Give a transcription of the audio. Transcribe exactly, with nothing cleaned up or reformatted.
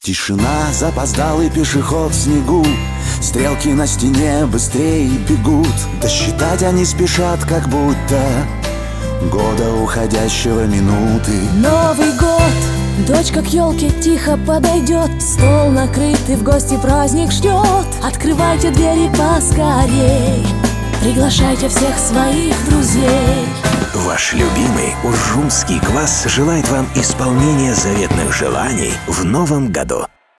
Тишина, запоздалый пешеход в снегу. Стрелки на стене быстрее бегут. Досчитать они спешат, как будто года уходящего минуты. Новый год, дочка к елке тихо подойдет. Стол накрытый, в гости праздник ждет. Открывайте двери поскорей, приглашайте всех своих друзей. Ваш любимый уржумский квас желает вам исполнения заветных желаний в новом году.